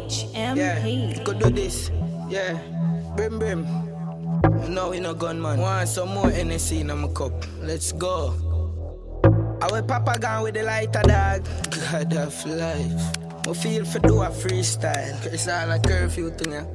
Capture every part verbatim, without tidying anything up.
H M P. Yeah, could do this. Yeah, brim brim. No, we no gunman. Want some more N S C in my cup. Let's go. Our papa gone with the lighter, dog. God of life. I feel for do a freestyle. It's all a curfew thing, yeah.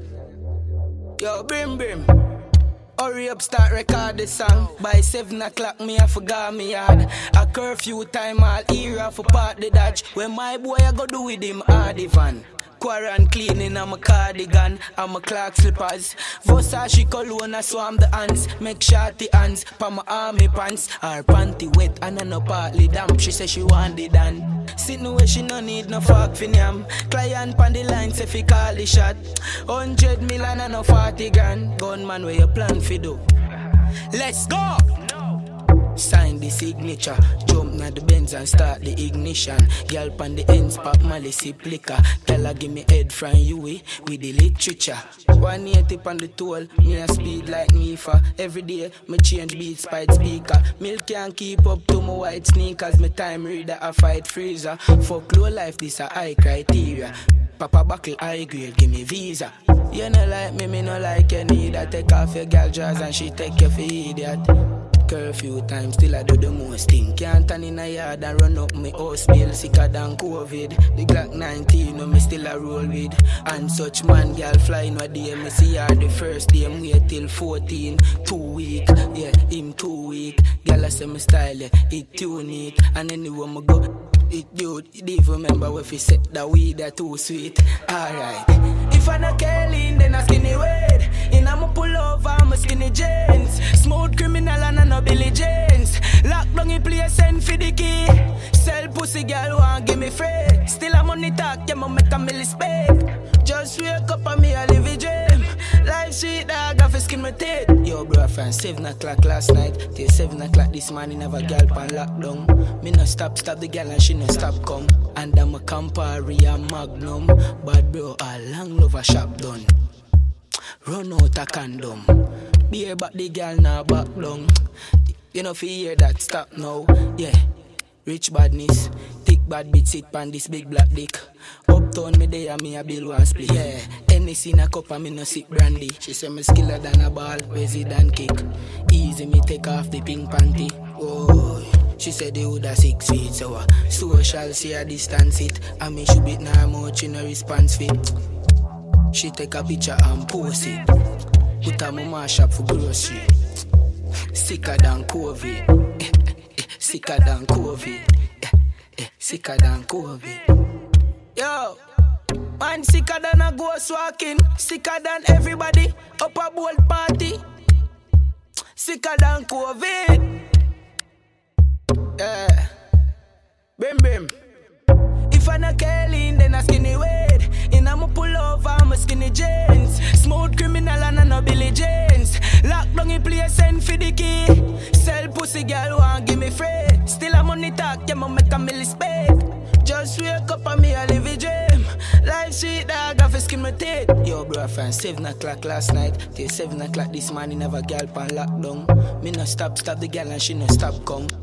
Yo, brim brim. Hurry up, start record the song. By seven o'clock, me I forgot me yard. A curfew time, all era for part the dodge. When my boy I go do with him, hardy van. Quarant cleaning on my cardigan and my Clark slippers. Versace cologne, I swam the hands. Make shorty hands, pa my army pants. Her panty wet and I no partly damp. She say she want it done. Sitting where she no need no fuck for yam. Client pan the line say fi call the shot. Hundred million and no forty grand. Gunman where you plan fi do. Let's go! Sign the signature, jump na the Benz and start the ignition. Girl pan the ends, pop Mali sip liquor. Tell her give me head from you with the literature. one eighty on the toll, me a speed like me for every day. Me change beats by speaker. Milk can't keep up to my white sneakers. Me time reader a fight freezer. Fuck low life, this a high criteria. Papa buckle high grade, give me visa. You no like me, me no like you neither. Take off your girl dress and she take you for idiot. Curfew time, still I do the most thing. Can't turn in a yard and run up my house bill. Sicker than COVID. The Glock nineteen, no me still a roll with. And such man, girl flying no day. Me see her the first day, me wait till fourteen. Two week, yeah, him two week. Girl I say me style, yeah, it unique. And anywhere me go, it dude, it even remember if he said that weed that too sweet. Alright. If I not Kelly, then I skinny weed. And I'ma pull over, I'm a skinny jeans. Smooth criminal and I no Billy James. Lock down the place, send for the key. Sell pussy girl want give me free. Still I'm on the talk, yeah, ma make a milli spec. Just wake up and me a live a dream. Life sweet dog, I fi skin my teeth. Yo bro, from seven o'clock last night till seven o'clock this morning, have a girl pan lockdown. Me no stop, stop the girl and she no stop come. And I'm a Campari and Magnum. Bad bro, a long love a shop done. Run out a condom. Beer back the girl now back down. You know fi hear that, stop now. Yeah, rich badness. Thick bad bitch sit pan this big black dick. Uptown me there me a bill one split. Yeah, any in a cup and me no sip brandy. She say me skiller than a ball, resident kick. Easy me take off the pink panty. Oh, she said they woulda six feet, so uh, social see a distance it. And me should be now much in a response fit. She take a picture and post it. Put her mama shop for grocery. Sicker than COVID. Sicker than COVID. Sicker than COVID. Yo, man sicker than a ghost walking. Sicker than everybody up a bold party. Sicker than COVID. Yeah. Bim bim. If I not Kelly, then I skinny weed. And I'ma pull over, I'm a skinny jeans. Smooth criminal and I no Billy James. Lock down the place, send for the key. Sell pussy girl want give me free. Still I'm on the talk, yeah, ma make a milli spec. Just wake up and me a live a dream. Life sweet dog, I fi skin my teeth. Yo bro, from seven o'clock last night till seven o'clock this morning, have a girl pan lockdown. Me no stop, stop the girl and she no stop come.